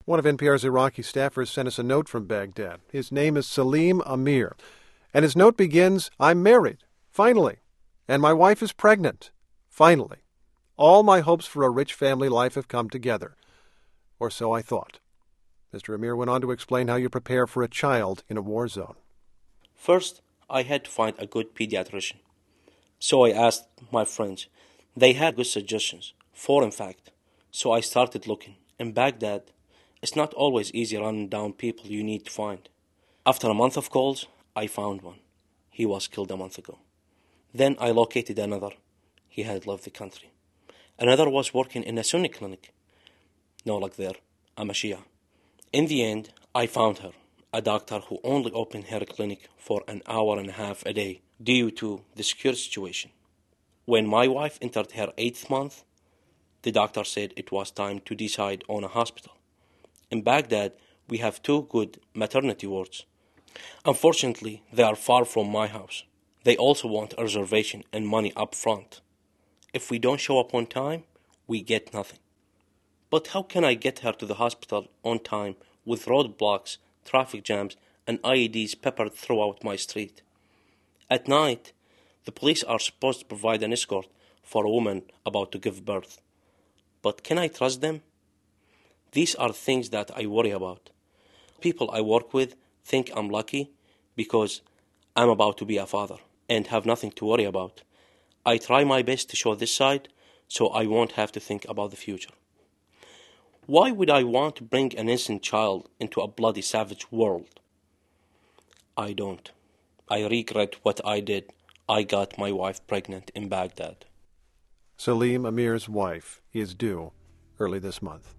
One of NPR's Iraqi staffers sent us a note from Baghdad. His name is Salim Amir. And his note begins, I'm married, finally. And my wife is pregnant, finally. All my hopes for a rich family life have come together. Or so I thought. Mr. Amir went on to explain how you prepare for a child in a war zone. First, I had to find a good pediatrician. So I asked my friends. They had good suggestions, 4 in fact. So I started looking. In Baghdad, it's not always easy running down people you need to find. After a month of calls, I found one. He was killed a month ago. Then I located another. He had left the country. Another was working in a Sunni clinic. No luck there. I'm a Shia. In the end, I found her, a doctor who only opened her clinic for an hour and a half a day due to the security situation. When my wife entered her 8th month, the doctor said it was time to decide on a hospital. In Baghdad, we have 2 good maternity wards. Unfortunately, they are far from my house. They also want a reservation and money up front. If we don't show up on time, we get nothing. But how can I get her to the hospital on time with roadblocks, traffic jams, and IEDs peppered throughout my street? At night, the police are supposed to provide an escort for a woman about to give birth. But can I trust them? These are things that I worry about. People I work with think I'm lucky because I'm about to be a father and have nothing to worry about. I try my best to show this side so I won't have to think about the future. Why would I want to bring an innocent child into a bloody savage world? I don't. I regret what I did. I got my wife pregnant in Baghdad. Salim Amir's wife is due early this month.